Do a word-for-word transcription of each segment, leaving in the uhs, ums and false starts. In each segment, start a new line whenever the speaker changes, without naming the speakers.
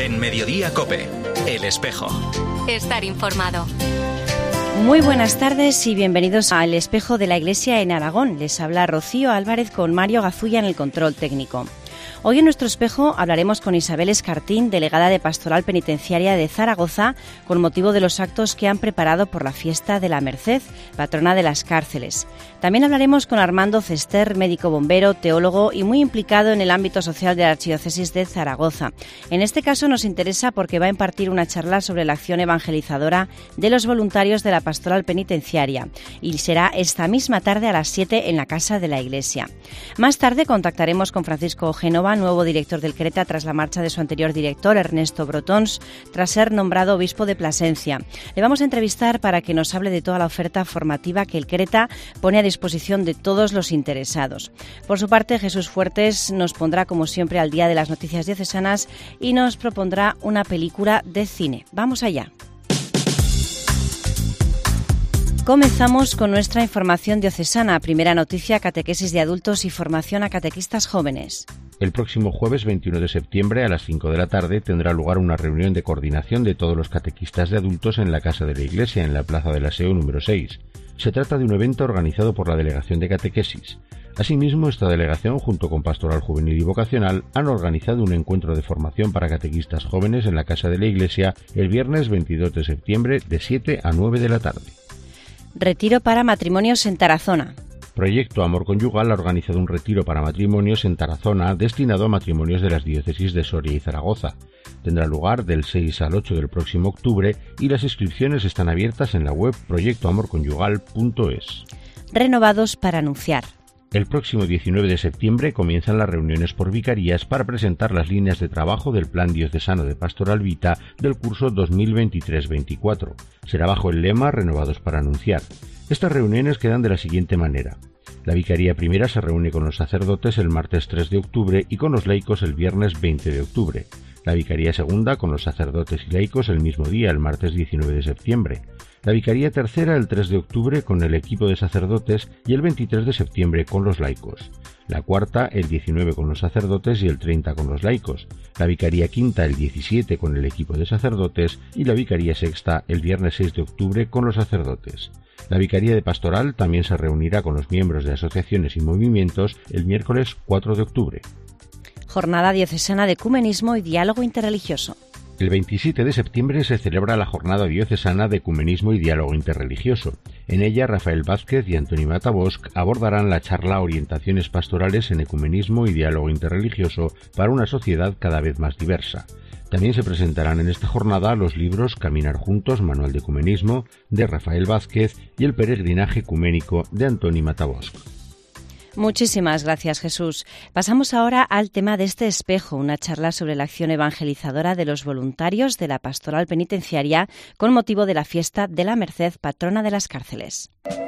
En Mediodía COPE, El Espejo.
Estar informado.
Muy buenas tardes y bienvenidos a El Espejo de la Iglesia en Aragón. Les habla Rocío Álvarez con Mario Gazulla en el control técnico. Hoy en nuestro espejo hablaremos con Isabel Escartín, delegada de Pastoral Penitenciaria de Zaragoza, con motivo de los actos que han preparado por la fiesta de la Merced, patrona de las cárceles. También hablaremos con Armando Cester, médico bombero, teólogo y muy implicado en el ámbito social de la Archidiócesis de Zaragoza. En este caso nos interesa porque va a impartir una charla sobre la acción evangelizadora de los voluntarios de la Pastoral Penitenciaria y será esta misma tarde a las siete en la Casa de la Iglesia. Más tarde contactaremos con Francisco Génova, nuevo director del Creta tras la marcha de su anterior director, Ernesto Brotons, tras ser nombrado obispo de Plasencia. Le vamos a entrevistar para que nos hable de toda la oferta formativa que el Creta pone a disposición de todos los interesados. Por su parte, Jesús Fuertes nos pondrá, como siempre, al día de las noticias diocesanas y nos propondrá una película de cine. ¡Vamos allá! Comenzamos con nuestra información diocesana. Primera noticia, catequesis de adultos y formación a catequistas jóvenes.
El próximo jueves veintiuno de septiembre a las cinco de la tarde tendrá lugar una reunión de coordinación de todos los catequistas de adultos en la Casa de la Iglesia, en la Plaza del Aseo número seis. Se trata de un evento organizado por la Delegación de Catequesis. Asimismo, esta delegación, junto con Pastoral Juvenil y Vocacional, han organizado un encuentro de formación para catequistas jóvenes en la Casa de la Iglesia el viernes veintidós de septiembre de siete a nueve de la tarde.
Retiro para matrimonios en Tarazona.
Proyecto Amor Conyugal ha organizado un retiro para matrimonios en Tarazona destinado a matrimonios de las diócesis de Soria y Zaragoza. Tendrá lugar del seis al ocho del próximo octubre y las inscripciones están abiertas en la web proyecto amor conyugal punto es.
Renovados para anunciar.
El próximo diecinueve de septiembre comienzan las reuniones por vicarías para presentar las líneas de trabajo del Plan Diocesano de Pastoral Vita del curso dos mil veintitrés veinticuatro. Será bajo el lema Renovados para anunciar. Estas reuniones quedan de la siguiente manera. La Vicaría Primera se reúne con los sacerdotes el martes tres de octubre y con los laicos el viernes veinte de octubre. La Vicaría Segunda con los sacerdotes y laicos el mismo día, el martes diecinueve de septiembre. La Vicaría Tercera el tres de octubre con el equipo de sacerdotes y el veintitrés de septiembre con los laicos. La Cuarta el diecinueve con los sacerdotes y el treinta con los laicos. La Vicaría Quinta el diecisiete con el equipo de sacerdotes y la Vicaría Sexta el viernes seis de octubre con los sacerdotes. La Vicaría de Pastoral también se reunirá con los miembros de asociaciones y movimientos el miércoles cuatro de octubre.
Jornada diocesana de ecumenismo y diálogo interreligioso.
El veintisiete de septiembre se celebra la Jornada Diocesana de Ecumenismo y Diálogo Interreligioso. En ella, Rafael Vázquez y Antoni Matabosc abordarán la charla Orientaciones pastorales en ecumenismo y diálogo interreligioso para una sociedad cada vez más diversa. También se presentarán en esta jornada los libros Caminar Juntos, Manual de Ecumenismo, de Rafael Vázquez, y El Peregrinaje Ecuménico, de Antoni Matabosc.
Muchísimas gracias, Jesús. Pasamos ahora al tema de este espejo, una charla sobre la acción evangelizadora de los voluntarios de la Pastoral Penitenciaria con motivo de la fiesta de la Merced, patrona de las cárceles.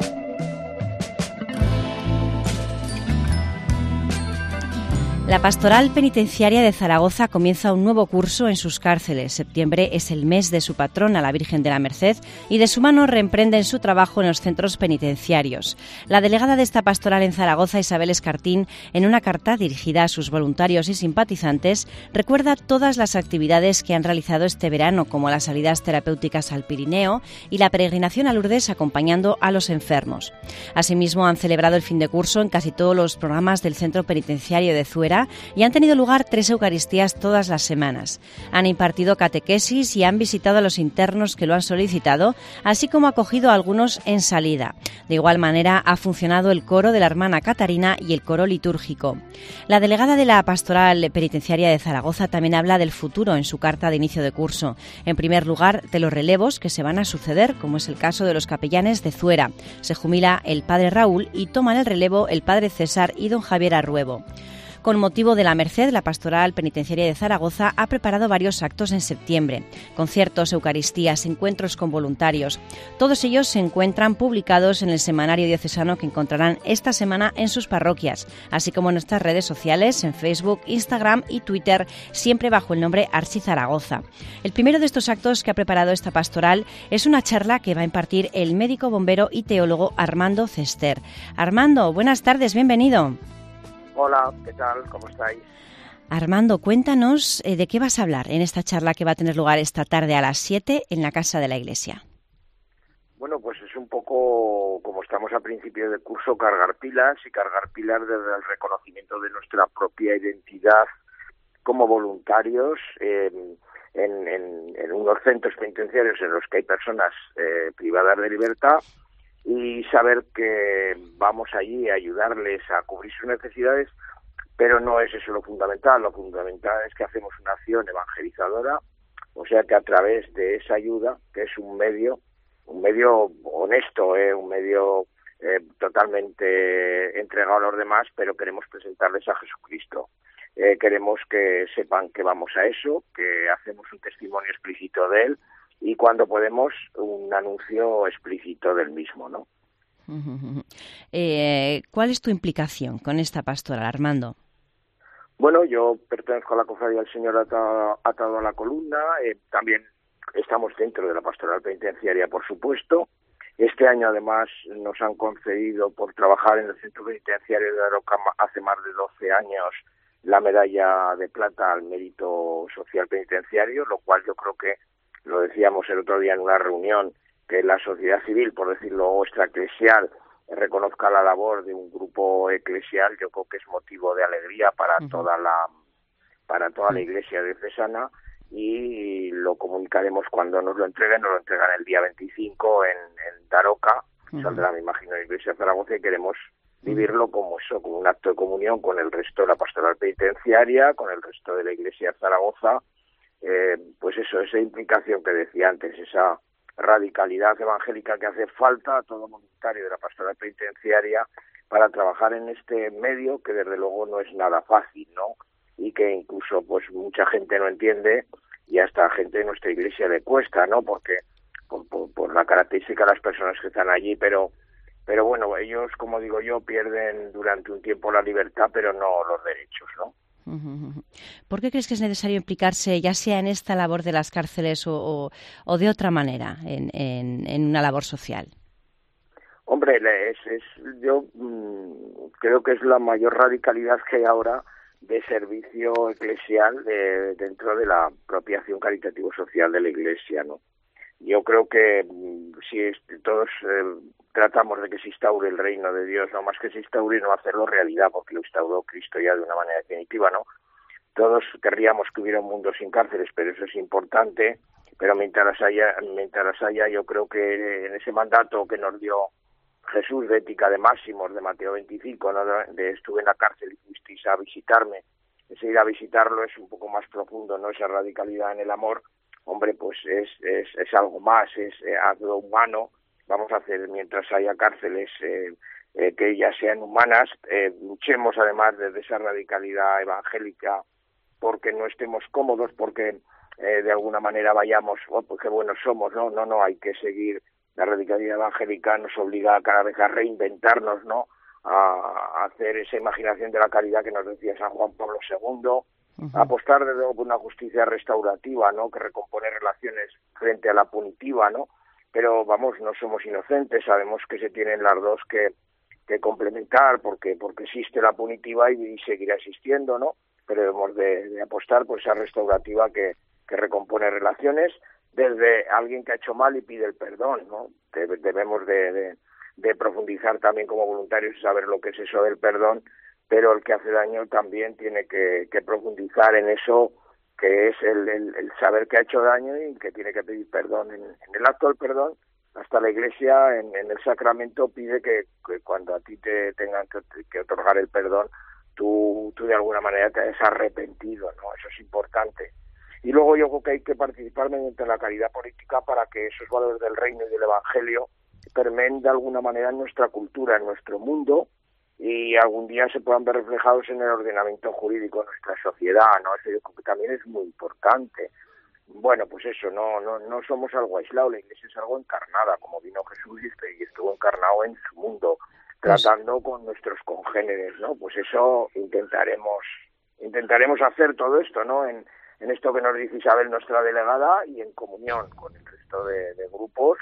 La Pastoral Penitenciaria de Zaragoza comienza un nuevo curso en sus cárceles. Septiembre es el mes de su patrona, la Virgen de la Merced, y de su mano reemprenden su trabajo en los centros penitenciarios. La delegada de esta pastoral en Zaragoza, Isabel Escartín, en una carta dirigida a sus voluntarios y simpatizantes, recuerda todas las actividades que han realizado este verano, como las salidas terapéuticas al Pirineo y la peregrinación a Lourdes acompañando a los enfermos. Asimismo, han celebrado el fin de curso en casi todos los programas del Centro Penitenciario de Zuera y han tenido lugar tres Eucaristías todas las semanas. Han impartido catequesis y han visitado a los internos que lo han solicitado, así como acogido a algunos en salida. De igual manera, ha funcionado el coro de la hermana Catarina y el coro litúrgico. La delegada de la Pastoral Penitenciaria de Zaragoza también habla del futuro en su carta de inicio de curso. En primer lugar, de los relevos que se van a suceder, como es el caso de los capellanes de Zuera. Se jubila el padre Raúl y toman el relevo el padre César y don Javier Arruebo. Con motivo de la Merced, la Pastoral Penitenciaria de Zaragoza ha preparado varios actos en septiembre. Conciertos, eucaristías, encuentros con voluntarios. Todos ellos se encuentran publicados en el semanario diocesano que encontrarán esta semana en sus parroquias, así como en nuestras redes sociales, en Facebook, Instagram y Twitter, siempre bajo el nombre Archi Zaragoza. El primero de estos actos que ha preparado esta pastoral es una charla que va a impartir el médico bombero y teólogo Armando Cester. Armando, buenas tardes, bienvenido.
Hola, ¿qué tal? ¿Cómo estáis?
Armando, cuéntanos eh, de qué vas a hablar en esta charla que va a tener lugar esta tarde a las siete en la Casa de la Iglesia.
Bueno, pues es un poco, como estamos a principio de curso, cargar pilas y cargar pilas desde el reconocimiento de nuestra propia identidad como voluntarios eh, en, en, en unos centros penitenciarios en los que hay personas eh, privadas de libertad, y saber que vamos allí a ayudarles a cubrir sus necesidades, pero no es eso lo fundamental. Lo fundamental es que hacemos una acción evangelizadora, o sea que a través de esa ayuda, que es un medio, un medio honesto, eh, un medio eh, totalmente entregado a los demás, pero queremos presentarles a Jesucristo. Eh, queremos que sepan que vamos a eso, que hacemos un testimonio explícito de Él, y cuando podemos, un anuncio explícito del mismo, ¿no?
Eh, ¿Cuál es tu implicación con esta pastoral, Armando?
Bueno, yo pertenezco a la Cofradía del Señor atado, atado a la columna, eh, también estamos dentro de la pastoral penitenciaria, por supuesto. Este año, además, nos han concedido, por trabajar en el centro penitenciario de Daroca hace más de doce años, la medalla de plata al mérito social penitenciario, lo cual yo creo que, lo decíamos el otro día en una reunión, que la sociedad civil, por decirlo extraeclesial, reconozca la labor de un grupo eclesial, yo creo que es motivo de alegría para uh-huh. toda la para toda la Iglesia diocesana, y lo comunicaremos cuando nos lo entreguen. Nos lo entregan el día veinticinco en, en Daroca, uh-huh. saldrá, me imagino, en la Iglesia de Zaragoza, y queremos vivirlo como eso, como un acto de comunión con el resto de la pastoral penitenciaria, con el resto de la Iglesia de Zaragoza, eh, pues eso, esa implicación que decía antes, esa radicalidad evangélica que hace falta a todo voluntario de la pastoral penitenciaria para trabajar en este medio, que desde luego no es nada fácil, ¿no? Y que incluso pues mucha gente no entiende, y hasta a gente de nuestra Iglesia le cuesta, ¿no? Porque por, por, por la característica de las personas que están allí, pero pero bueno, ellos, como digo yo, pierden durante un tiempo la libertad, pero no los derechos, ¿no?
¿Por qué crees que es necesario implicarse, ya sea en esta labor de las cárceles o, o, o de otra manera, en, en, en una labor social?
Hombre, es, es, yo mmm, creo que es la mayor radicalidad que hay ahora de servicio eclesial de, dentro de la propia acción caritativo-social de la Iglesia, ¿no? Yo creo que mmm, si es, todos eh, tratamos de que se instaure el reino de Dios, no más que se instaure y no hacerlo realidad, porque lo instauró Cristo ya de una manera definitiva, ¿no? Todos querríamos que hubiera un mundo sin cárceles, pero eso es importante. Pero mientras haya, mientras haya, yo creo que en ese mandato que nos dio Jesús de ética de máximos, de Mateo veinticinco, ¿no? de estuve en la cárcel y fuisteis a visitarme, ese ir a visitarlo es un poco más profundo, ¿no? Esa radicalidad en el amor, hombre, pues es, es, es algo más, es eh, algo humano. Vamos a hacer, mientras haya cárceles eh, eh, que ellas sean humanas, eh, luchemos además desde esa radicalidad evangélica, porque no estemos cómodos, porque eh, de alguna manera vayamos, oh, pues qué buenos somos, no, no, no, hay que seguir. La radicalidad evangélica nos obliga cada vez a reinventarnos, ¿no? A, a hacer esa imaginación de la caridad que nos decía San Juan Pablo segundo, uh-huh. a apostar de nuevo por una justicia restaurativa, ¿no? Que recompone relaciones frente a la punitiva, ¿no? Pero vamos, no somos inocentes, sabemos que se tienen las dos que, que complementar, porque porque existe la punitiva y, y seguirá existiendo, ¿no? Pero debemos de, de apostar por esa restaurativa que, que recompone relaciones, desde alguien que ha hecho mal y pide el perdón, ¿no? Debemos de, de, de profundizar también como voluntarios y saber lo que es eso del perdón, pero el que hace daño también tiene que, que profundizar en eso, que es el, el, el saber que ha hecho daño y que tiene que pedir perdón. En, en el acto del perdón, hasta la Iglesia, en, en el sacramento, pide que, que cuando a ti te tengan que, que otorgar el perdón, tú, tú de alguna manera te hayas arrepentido, ¿no? Eso es importante. Y luego yo creo que hay que participar mediante la caridad política para que esos valores del reino y del evangelio permeen de alguna manera en nuestra cultura, en nuestro mundo, y algún día se puedan ver reflejados en el ordenamiento jurídico de nuestra sociedad, ¿no? Eso yo creo que también es muy importante. Bueno, pues eso, no no no somos algo aislado, la Iglesia es algo encarnada, como vino Jesús y estuvo encarnado en su mundo, tratando con nuestros congéneres, ¿no? Pues eso intentaremos intentaremos hacer todo esto, ¿no? En en esto que nos dice Isabel, nuestra delegada, y en comunión con el resto de, de grupos,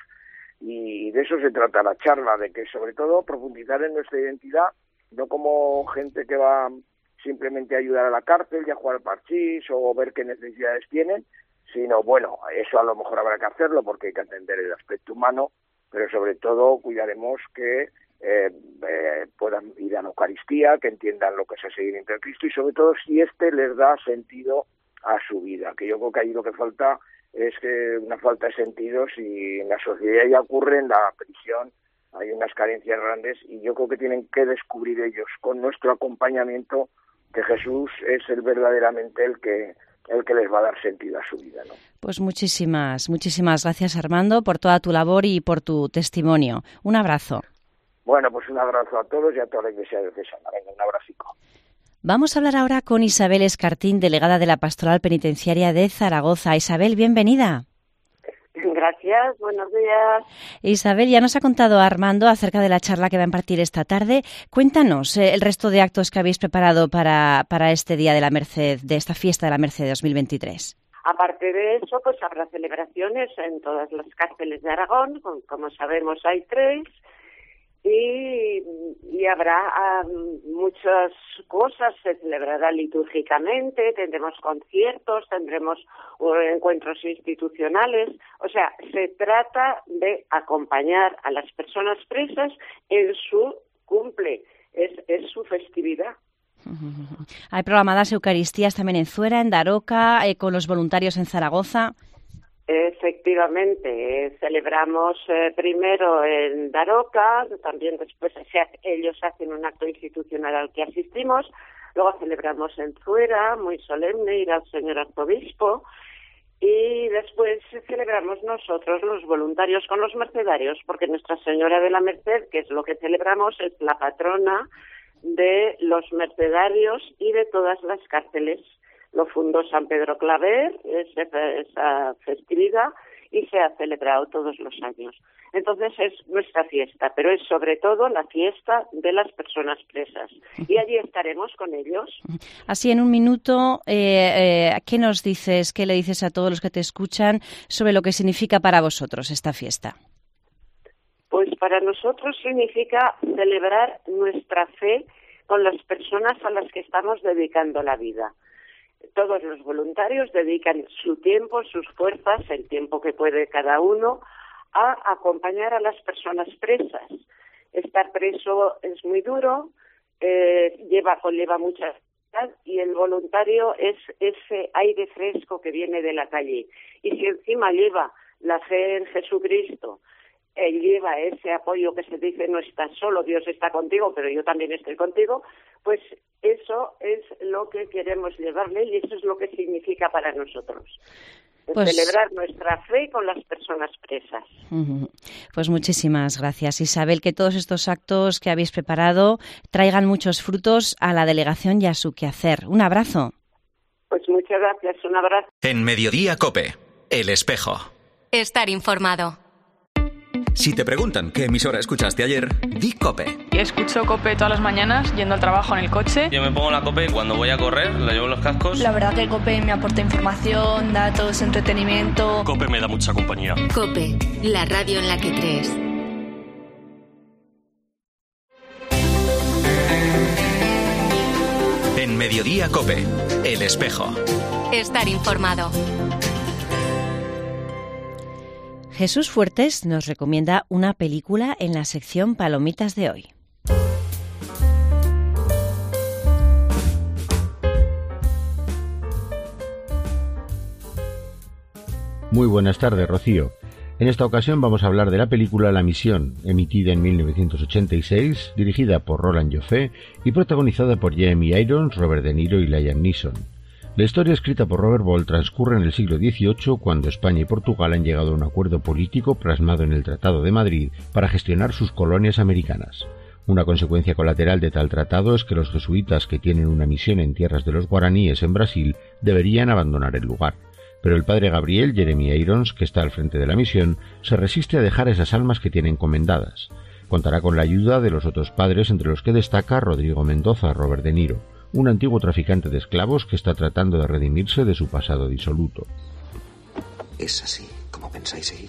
y de eso se trata la charla, de que sobre todo profundizar en nuestra identidad, no como gente que va simplemente ayudar a la cárcel y a jugar al parchís o ver qué necesidades tienen, sino, bueno, eso a lo mejor habrá que hacerlo porque hay que atender el aspecto humano, pero sobre todo cuidaremos que eh, eh, puedan ir a la Eucaristía, que entiendan lo que es el seguimiento de Cristo y sobre todo si éste les da sentido a su vida, que yo creo que ahí lo que falta es que una falta de sentido, si en la sociedad ya ocurre, en la prisión hay unas carencias grandes y yo creo que tienen que descubrir ellos con nuestro acompañamiento que Jesús es el verdaderamente el que el que les va a dar sentido a su vida, ¿no?
Pues muchísimas, muchísimas gracias, Armando, por toda tu labor y por tu testimonio. Un abrazo.
Bueno, pues un abrazo a todos y a toda la Iglesia diocesana. Venga, un abracico.
Vamos a hablar ahora con Isabel Escartín, delegada de la Pastoral Penitenciaria de Zaragoza. Isabel, bienvenida.
Gracias, buenos días.
Isabel, ya nos ha contado Armando acerca de la charla que va a impartir esta tarde. Cuéntanos eh, el resto de actos que habéis preparado para, para este Día de la Merced, de esta fiesta de la Merced de dos mil veintitrés.
Aparte de eso, pues habrá celebraciones en todas las cárceles de Aragón, como sabemos hay tres, y, y habrá um, muchas cosas, se celebrará litúrgicamente, tendremos conciertos, tendremos uh, encuentros institucionales, o sea, se trata de acompañar a las personas presas en su cumple, es, es su festividad.
Hay programadas Eucaristías también en Zuera, en Daroca, eh, con los voluntarios en Zaragoza.
Efectivamente, eh, celebramos eh, primero en Daroca, también después se, ellos hacen un acto institucional al que asistimos, luego celebramos en Zuera, muy solemne, ir al señor arzobispo, y después celebramos nosotros los voluntarios con los mercedarios, porque Nuestra Señora de la Merced, que es lo que celebramos, es la patrona de los mercedarios y de todas las cárceles. Lo fundó San Pedro Claver, esa, esa festividad, y se ha celebrado todos los años. Entonces es nuestra fiesta, pero es sobre todo la fiesta de las personas presas. Y allí estaremos con ellos.
Así, en un minuto, eh, eh, ¿qué nos dices, qué le dices a todos los que te escuchan sobre lo que significa para vosotros esta fiesta?
Pues para nosotros significa celebrar nuestra fe con las personas a las que estamos dedicando la vida. Todos los voluntarios dedican su tiempo, sus fuerzas, el tiempo que puede cada uno, a acompañar a las personas presas. Estar preso es muy duro, eh, lleva conlleva mucha ansiedad y el voluntario es ese aire fresco que viene de la calle. Y si encima lleva la fe en Jesucristo, él lleva ese apoyo que se dice no estás solo, Dios está contigo, pero yo también estoy contigo, pues eso es lo que queremos llevarle y eso es lo que significa para nosotros. Pues, celebrar nuestra fe con las personas presas.
Pues muchísimas gracias, Isabel, que todos estos actos que habéis preparado traigan muchos frutos a la delegación y a su quehacer. Un abrazo.
Pues muchas gracias, un abrazo.
En Mediodía COPE, El Espejo.
Estar informado.
Si te preguntan qué emisora escuchaste ayer, di COPE.
Escucho COPE todas las mañanas, yendo al trabajo en el coche.
Yo me pongo la COPE cuando voy a correr, le llevo los cascos.
La verdad que COPE me aporta información, datos, entretenimiento.
COPE me da mucha compañía.
COPE, la radio en la que crees.
En Mediodía COPE, El Espejo.
Estar informado.
Jesús Fuertes nos recomienda una película en la sección Palomitas de hoy.
Muy buenas tardes, Rocío. En esta ocasión vamos a hablar de la película La Misión, emitida en mil novecientos ochenta y seis, dirigida por Roland Joffé y protagonizada por Jeremy Irons, Robert De Niro y Liam Neeson. La historia, escrita por Robert Ball, transcurre en el siglo dieciocho, cuando España y Portugal han llegado a un acuerdo político plasmado en el Tratado de Madrid para gestionar sus colonias americanas. Una consecuencia colateral de tal tratado es que los jesuitas que tienen una misión en tierras de los guaraníes en Brasil deberían abandonar el lugar. Pero el padre Gabriel, Jeremy Irons, que está al frente de la misión, se resiste a dejar esas almas que tiene encomendadas. Contará con la ayuda de los otros padres, entre los que destaca Rodrigo Mendoza, Robert De Niro, un antiguo traficante de esclavos que está tratando de redimirse de su pasado disoluto.
¿Es así como pensáis ir?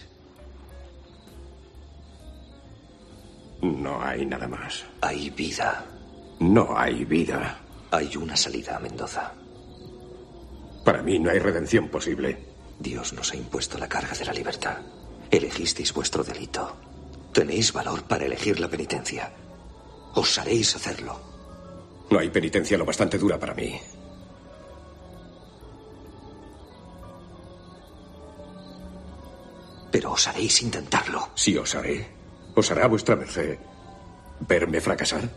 No hay nada más.
Hay vida.
No hay vida.
Hay una salida a Mendoza.
Para mí no hay redención posible.
Dios nos ha impuesto la carga de la libertad. Elegisteis vuestro delito. Tenéis valor para elegir la penitencia. Osaréis hacerlo.
No hay penitencia lo bastante dura para mí.
Pero osaréis intentarlo.
Sí, osaré. ¿Osará vuestra merced verme fracasar?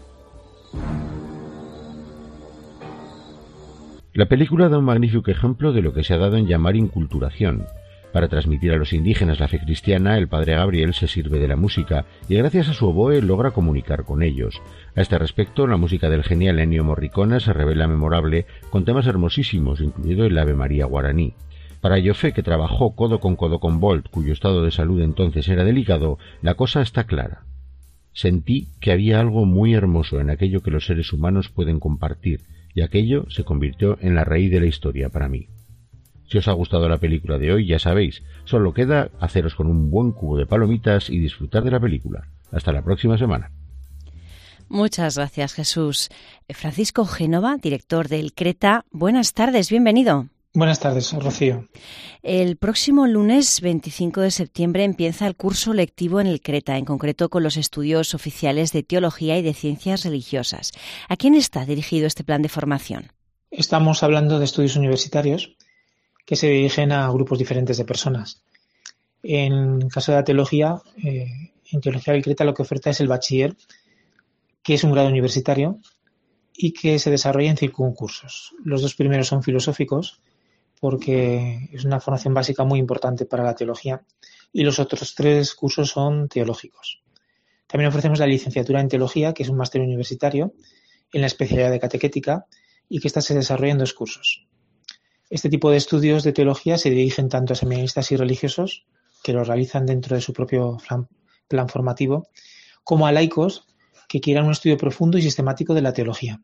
La película da un magnífico ejemplo de lo que se ha dado en llamar inculturación. Para transmitir a los indígenas la fe cristiana, el padre Gabriel se sirve de la música y gracias a su oboe logra comunicar con ellos. A este respecto, la música del genial Ennio Morricone se revela memorable con temas hermosísimos, incluido el Ave María guaraní. Para Joffé, que trabajó codo con codo con Bolt, cuyo estado de salud entonces era delicado, la cosa está clara. Sentí que había algo muy hermoso en aquello que los seres humanos pueden compartir, y aquello se convirtió en la raíz de la historia para mí. Si os ha gustado la película de hoy, ya sabéis, solo queda haceros con un buen cubo de palomitas y disfrutar de la película. Hasta la próxima semana.
Muchas gracias, Jesús. Francisco Génova, director del Creta, buenas tardes, bienvenido.
Buenas tardes, Rocío.
El próximo lunes veinticinco de septiembre empieza el curso lectivo en el Creta, en concreto con los estudios oficiales de Teología y de Ciencias Religiosas. ¿A quién está dirigido este plan de formación?
Estamos hablando de estudios universitarios que se dirigen a grupos diferentes de personas. En el caso de la teología, eh, en Teología del Creta lo que oferta es el bachiller, que es un grado universitario y que se desarrolla en cinco cursos. Los dos primeros son filosóficos, porque es una formación básica muy importante para la teología, y los otros tres cursos son teológicos. También ofrecemos la licenciatura en teología, que es un máster universitario en la especialidad de catequética y que esta se desarrolla en dos cursos. Este tipo de estudios de teología se dirigen tanto a seminaristas y religiosos, que lo realizan dentro de su propio plan formativo, como a laicos que quieran un estudio profundo y sistemático de la teología.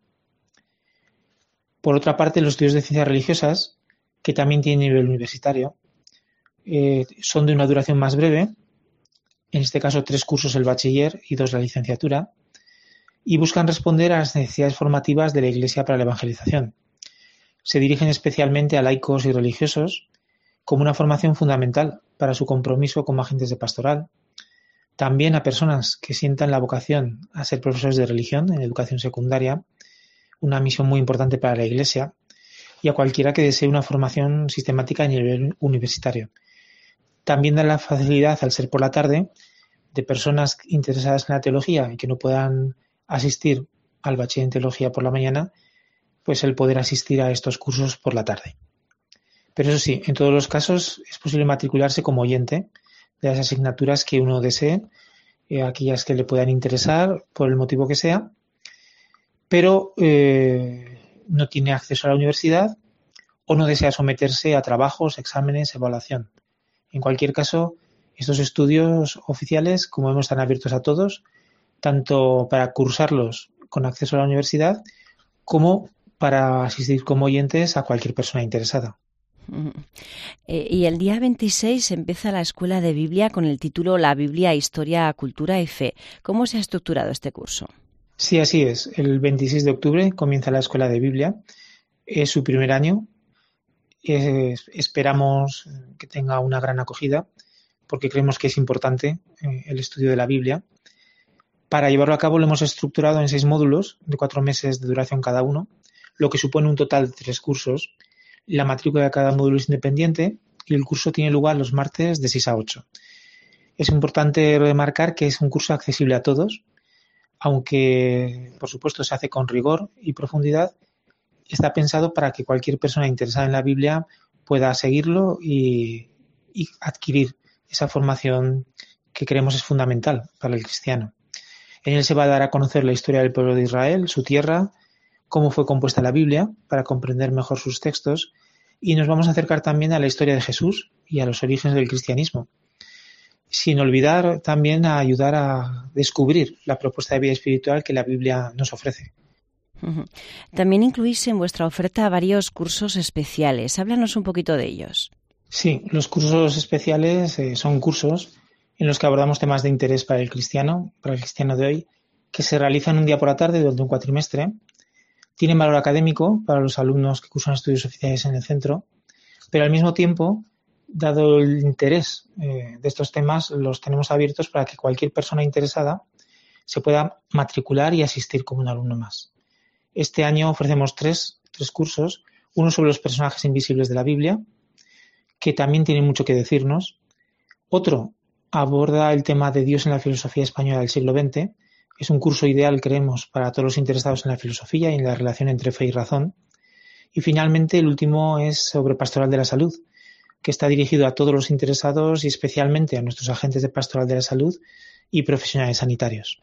Por otra parte, los estudios de ciencias religiosas, que también tienen nivel universitario, eh, son de una duración más breve, en este caso tres cursos el bachiller y dos la licenciatura, y buscan responder a las necesidades formativas de la Iglesia para la evangelización. Se dirigen especialmente a laicos y religiosos como una formación fundamental para su compromiso como agentes de pastoral, también a personas que sientan la vocación a ser profesores de religión en educación secundaria, una misión muy importante para la Iglesia, y a cualquiera que desee una formación sistemática a nivel universitario. También da la facilidad, al ser por la tarde, de personas interesadas en la teología y que no puedan asistir al bachiller en teología por la mañana, pues el poder asistir a estos cursos por la tarde. Pero eso sí, en todos los casos es posible matricularse como oyente de las asignaturas que uno desee, eh, aquellas que le puedan interesar por el motivo que sea, pero eh, no tiene acceso a la universidad o no desea someterse a trabajos, exámenes, evaluación. En cualquier caso, estos estudios oficiales, como vemos, están abiertos a todos, tanto para cursarlos con acceso a la universidad como para asistir como oyentes a cualquier persona interesada.
Eh, y el día veintiséis empieza la Escuela de Biblia con el título La Biblia, Historia, Cultura y Fe. ¿Cómo se ha estructurado este curso?
Sí, así es. El veintiséis de octubre comienza la Escuela de Biblia. Es su primer año. Es, esperamos que tenga una gran acogida porque creemos que es importante eh, el estudio de la Biblia. Para llevarlo a cabo lo hemos estructurado en seis módulos de cuatro meses de duración cada uno, lo que supone un total de tres cursos. La matrícula de cada módulo es independiente y el curso tiene lugar los martes de seis a ocho. Es importante remarcar que es un curso accesible a todos, aunque por supuesto se hace con rigor y profundidad. Está pensado para que cualquier persona interesada en la Biblia pueda seguirlo y, y adquirir esa formación que creemos es fundamental para el cristiano. En él se va a dar a conocer la historia del pueblo de Israel, su tierra, cómo fue compuesta la Biblia para comprender mejor sus textos, y nos vamos a acercar también a la historia de Jesús y a los orígenes del cristianismo, sin olvidar también a ayudar a descubrir la propuesta de vida espiritual que la Biblia nos ofrece.
También incluís en vuestra oferta varios cursos especiales. Háblanos un poquito de ellos.
Sí, los cursos especiales eh, son cursos en los que abordamos temas de interés para el cristiano, para el cristiano de hoy, que se realizan un día por la tarde durante un cuatrimestre. Tienen valor académico para los alumnos que cursan estudios oficiales en el centro, pero al mismo tiempo, dado el interés eh, de estos temas, los tenemos abiertos para que cualquier persona interesada se pueda matricular y asistir como un alumno más. Este año ofrecemos tres, tres cursos, uno sobre los personajes invisibles de la Biblia, que también tiene mucho que decirnos. Otro aborda el tema de Dios en la filosofía española del siglo veinte. Es un curso ideal, creemos, para todos los interesados en la filosofía y en la relación entre fe y razón. Y finalmente, el último es sobre Pastoral de la Salud, que está dirigido a todos los interesados y especialmente a nuestros agentes de Pastoral de la Salud y profesionales sanitarios.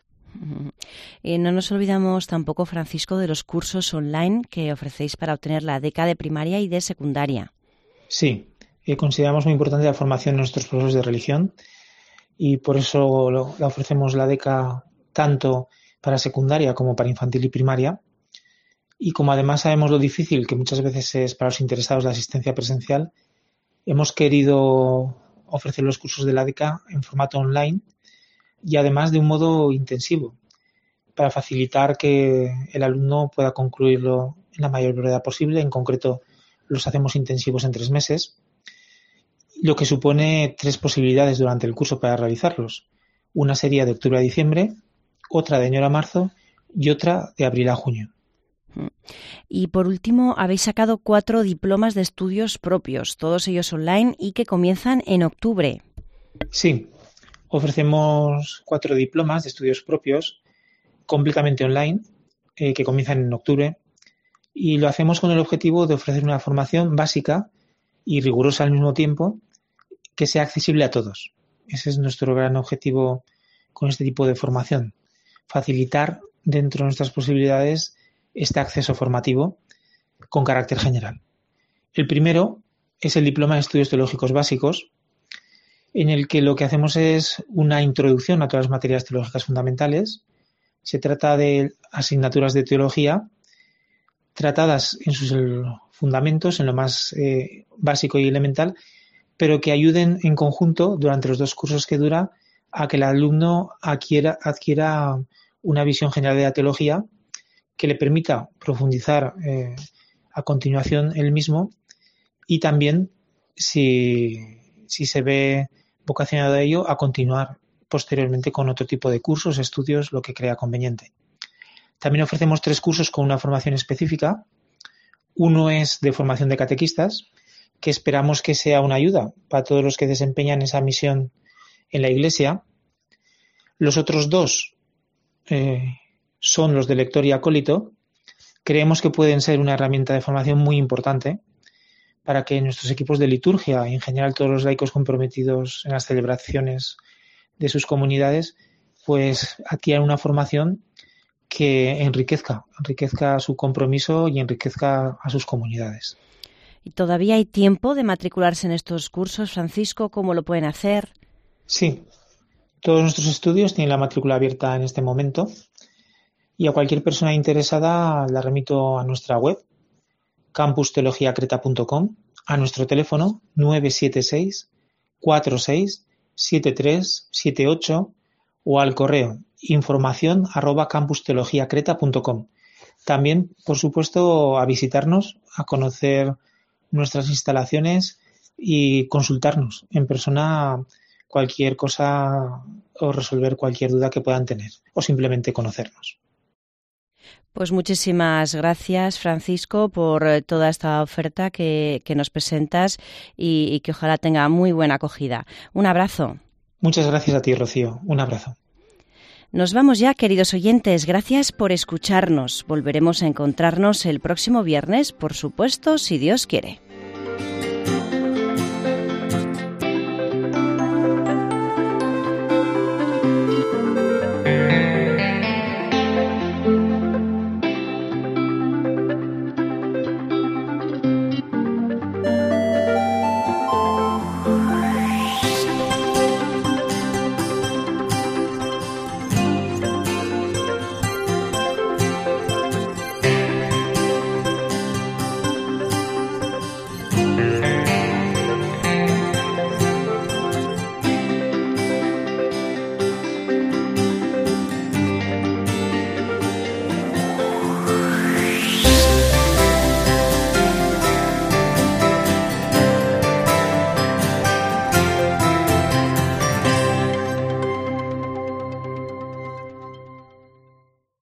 Y no nos olvidamos tampoco, Francisco, de los cursos online que ofrecéis para obtener la beca de primaria y de secundaria.
Sí, eh, consideramos muy importante la formación de nuestros profesores de religión y por eso lo, la ofrecemos la beca tanto para secundaria como para infantil y primaria. Y como además sabemos lo difícil que muchas veces es para los interesados la asistencia presencial, hemos querido ofrecer los cursos de la beca en formato online y además de un modo intensivo, para facilitar que el alumno pueda concluirlo en la mayor brevedad posible. En concreto, los hacemos intensivos en tres meses, lo que supone tres posibilidades durante el curso para realizarlos. Una sería de octubre a diciembre, otra de enero a marzo y otra de abril a junio.
Y por último, habéis sacado cuatro diplomas de estudios propios, todos ellos online y que comienzan en octubre.
Sí. Ofrecemos cuatro diplomas de estudios propios completamente online eh, que comienzan en octubre y lo hacemos con el objetivo de ofrecer una formación básica y rigurosa al mismo tiempo que sea accesible a todos. Ese es nuestro gran objetivo con este tipo de formación, facilitar dentro de nuestras posibilidades este acceso formativo con carácter general. El primero es el diploma de estudios teológicos básicos, en el que lo que hacemos es una introducción a todas las materias teológicas fundamentales. Se trata de asignaturas de teología tratadas en sus fundamentos, en lo más eh, básico y elemental, pero que ayuden en conjunto durante los dos cursos que dura a que el alumno adquiera, adquiera una visión general de la teología que le permita profundizar eh, a continuación él mismo y también, si, si se ve vocacionado a ello, a continuar posteriormente con otro tipo de cursos, estudios, lo que crea conveniente. También ofrecemos tres cursos con una formación específica. Uno es de formación de catequistas, que esperamos que sea una ayuda para todos los que desempeñan esa misión en la Iglesia. Los otros dos eh, son los de lector y acólito. Creemos que pueden ser una herramienta de formación muy importante para que nuestros equipos de liturgia y en general todos los laicos comprometidos en las celebraciones de sus comunidades pues adquieran una formación que enriquezca, enriquezca su compromiso y enriquezca a sus comunidades.
¿Y todavía hay tiempo de matricularse en estos cursos, Francisco? ¿Cómo lo pueden hacer?
Sí, todos nuestros estudios tienen la matrícula abierta en este momento y a cualquier persona interesada la remito a nuestra web campus teología creta punto com, a nuestro teléfono nueve siete seis, cuatro seis, siete tres siete ocho o al correo información arroba campus teología creta punto com. También, por supuesto, a visitarnos, a conocer nuestras instalaciones y consultarnos en persona cualquier cosa o resolver cualquier duda que puedan tener o simplemente conocernos.
Pues muchísimas gracias, Francisco, por toda esta oferta que, que nos presentas y, y que ojalá tenga muy buena acogida. Un abrazo.
Muchas gracias a ti, Rocío. Un abrazo.
Nos vamos ya, queridos oyentes. Gracias por escucharnos. Volveremos a encontrarnos el próximo viernes, por supuesto, si Dios quiere.